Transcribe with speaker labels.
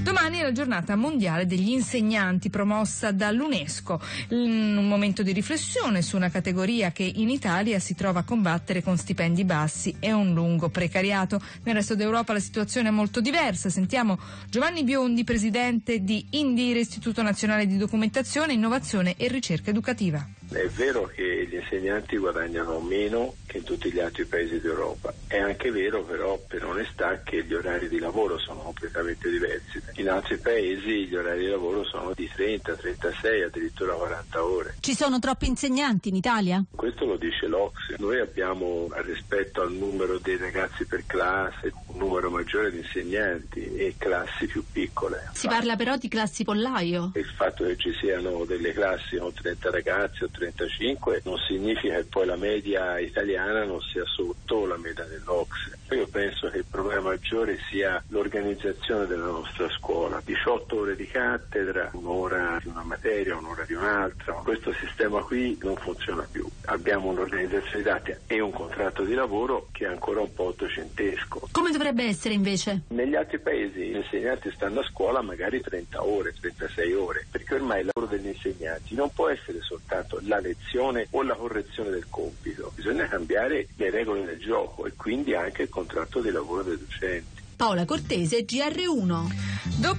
Speaker 1: Domani è la giornata mondiale degli insegnanti promossa dall'UNESCO, un momento di riflessione su una categoria che in Italia si trova a combattere con stipendi bassi e un lungo precariato. Nel resto d'Europa la situazione è molto diversa. Sentiamo Giovanni Biondi, presidente di INDIRE, Istituto Nazionale di Documentazione, Innovazione e Ricerca Educativa.
Speaker 2: È vero che gli insegnanti guadagnano meno che in tutti gli altri paesi d'Europa. È anche vero però, per onestà, che gli orari di lavoro sono completamente diversi. In altri paesi gli orari di lavoro sono di 30, 36, addirittura 40 ore.
Speaker 3: Ci sono troppi insegnanti in Italia?
Speaker 2: Questo lo dice l'OCSE. Noi abbiamo, rispetto al numero dei ragazzi per classe, un numero maggiore di insegnanti e classi più piccole.
Speaker 3: Si parla però di classi pollaio.
Speaker 2: Il fatto che ci siano delle classi con 30 ragazzi o 35 non significa che poi la media italiana non sia sotto la media dell'OCSE. Io penso che il problema maggiore sia l'organizzazione della nostra scuola. 18 ore di cattedra, un'ora di una materia, un'ora di un'altra. Questo sistema qui non funziona più. Abbiamo un'organizzazione didattica e un contratto di lavoro che è ancora un po' ottocentesco.
Speaker 3: Come dovrebbe essere invece?
Speaker 2: Negli altri paesi gli insegnanti stanno a scuola magari 30 ore, 36 ore, perché ormai il lavoro degli insegnanti non può essere soltanto la lezione o la correzione del compito. Bisogna cambiare le regole del gioco e quindi anche il contratto di lavoro dei docenti.
Speaker 3: Paola Cortese, GR1.